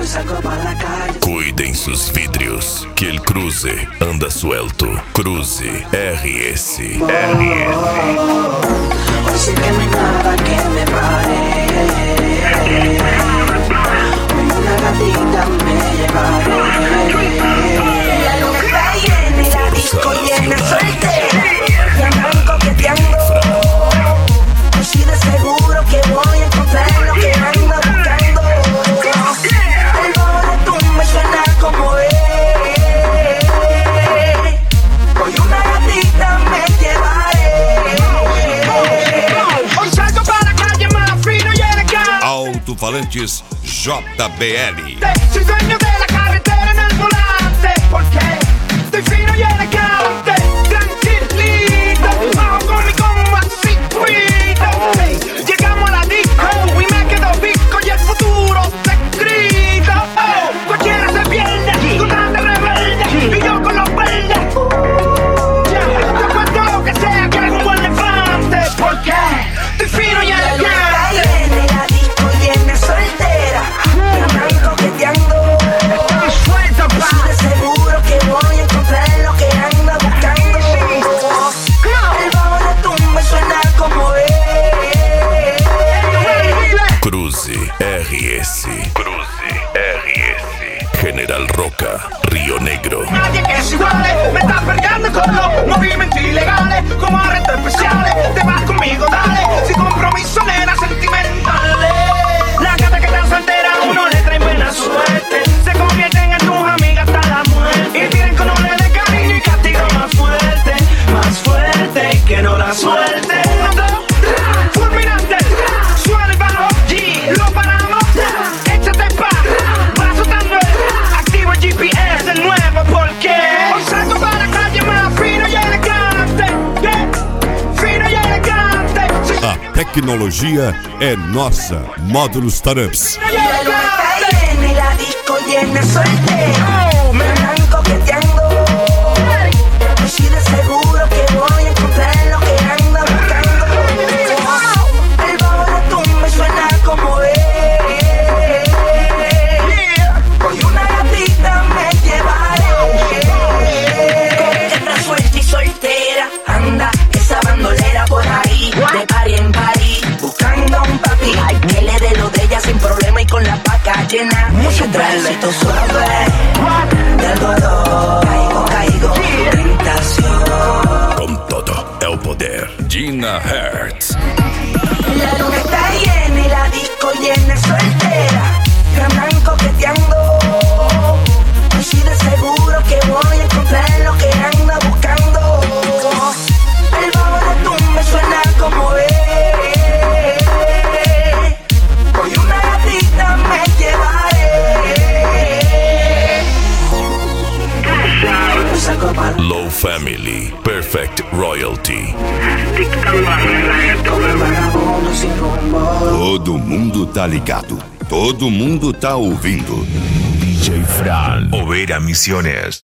Cuidem sus vidrios, que el cruce anda suelto. Cruce RS. Hoy sé que no hay nada que me pare. Hoy una gatita me llevaré. La luna está llena y la disco llena soltera. Y andan coqueteando. Hoy sí de seguro que voy a encontrar lo que ando buscando. El bajo de tumba y suena como es. Hoy una gatita me llevaré. Hoy salgo para la calle más fino y elegante. Alto-falantes JBL. Soy dueño de la carretera en el volante. Porque estoy fino y elegante. Tranquilito, bajo con mi combo así cuido. Llegamos a la disco y me quedo visco y el futuro te grita. Oh, cualquiera se pierde, tú tan de rebelde y yo con los verdes. Yo cuento lo que sea, que hago un buen elefante. Porque estoy fino y elegante. La disco llena soltera. Me andan coqueteando. Suelta, Yo sí de seguro que voy a encontrar lo que ando buscando. El bajo de tumba y suena como es. Cruce RS. General Roca, Río Negro. Nadie que es igual, me estás perdiendo con los movimientos ilegales, como arrestos especiales. Te vas conmigo, dale, sin compromiso, nena sentimentales. La gata que está soltera, uno le trae buena suerte. Se convierten en tus amigas hasta la muerte. Y tienen con un de cariño y castigo más fuerte que no la suelte. Fulminante, suena el bajo, G, lo paramos, échate pa, va soltando el activo el GPS de nuevo porque hoy salgo para la calle más fino y elegante, yeah, fino y elegante. A tecnologia é nossa. Módulos Startups. La luna está llena y la disco llena soltera. Me andan coqueteando. Hoy sí de seguro que voy a encontrar lo que ando buscando. El bajo de tumba y suena como es. Hoy una gatita me llevaré. Coqueta suelta y soltera. Anda esa bandolera por ahí. De party en party. Buscando un papi que le dé lo de ella sin problema y con la paca llena. Mucho tránsito suave. Del dolor. Caigo. Tentación. Com todo el poder. Gina Hertz. La luna está llena y la disco llena soltera. Me andan coqueteando. Hoy sí de seguro que voy a encontrar lo que ando buscando. El bajo de tumba suena como es. Hoy una gatita me llevaré. Saco pa' Low Family. Perfect Royalty. vagabundo sin rumbo. Todo mundo tá ligado. Todo mundo tá ouvindo. DJ Fran. Overa Misiones.